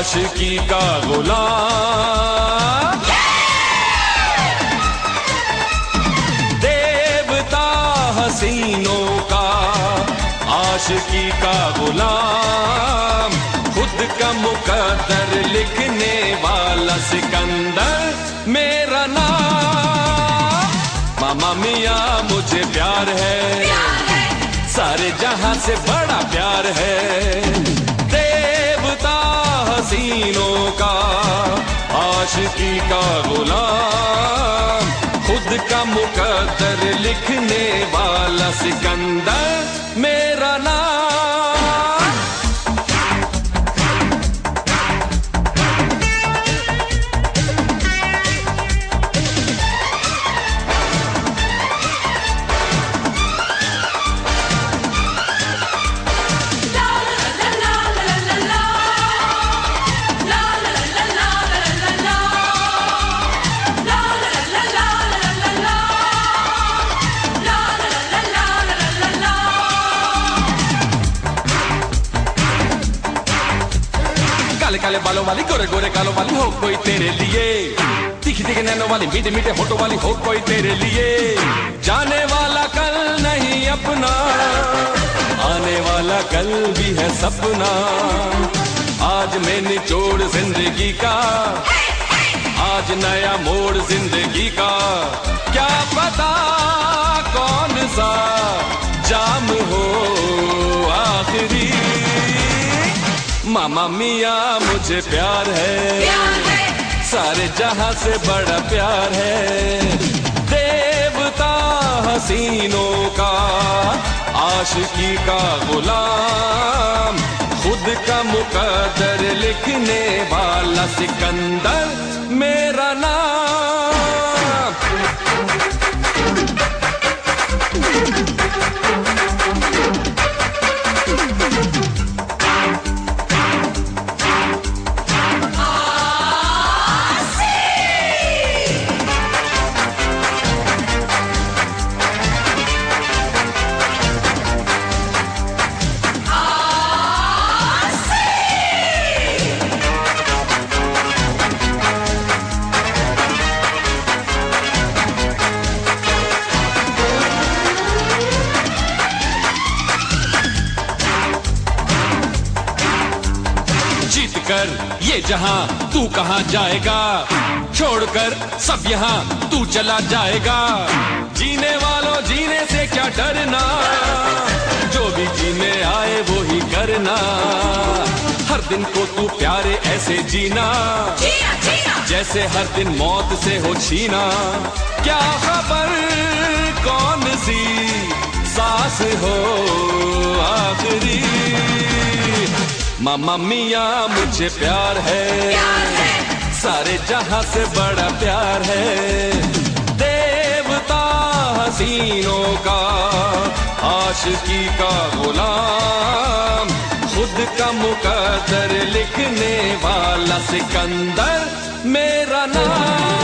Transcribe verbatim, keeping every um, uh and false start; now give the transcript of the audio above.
आशिकी का गुलाम, देवता हसीनों का आशिकी का गुलाम, खुद का मुकद्दर लिखने वाला सिकंदर मेरा नाम। मामा मिया मुझे प्यार है, सारे जहां से बड़ा प्यार है। देवता हसीनों का आशिकी का गुलाम, खुद का मुकद्दर लिखने वाला सिकंदर मेरा नाम। काले काले बालों वाली, गोरे गोरे गालों वाली हो कोई तेरे लिए, तीखी तीखी नैनों वाली, मीठे मीठे होठों वाली हो कोई तेरे लिए। जाने वाला कल नहीं अपना, आने वाला कल भी है सपना। आज मैं निचोड़ जिंदगी का, आज नया मोड़ जिंदगी का। क्या पता कौन सा जाम हो आखिरी। मामा मिया मुझे प्यार है, प्यार है, सारे जहां से बड़ा प्यार है। देवता हसीनों का आशिकी का गुलाम, खुद का मुकद्दर लिखने वाला सिकंदर मेरा नाम। जीत कर ये जहां तू कहां जाएगा, छोड़कर सब यहां तू चला जाएगा। जीने वालों जीने से क्या डरना, जो भी जीने आए वो ही करना। हर दिन को तू प्यारे ऐसे जीना, जीना, जीना। जैसे हर दिन मौत से हो छीना। क्या खबर कौन सी सांस हो आखिरी। मामा मिया मुझे प्यार है, प्यार है, सारे जहां से बड़ा प्यार है। देवता हसीनों का आशिकी का गुलाम, खुद का मुकद्दर लिखने वाला सिकंदर मेरा नाम।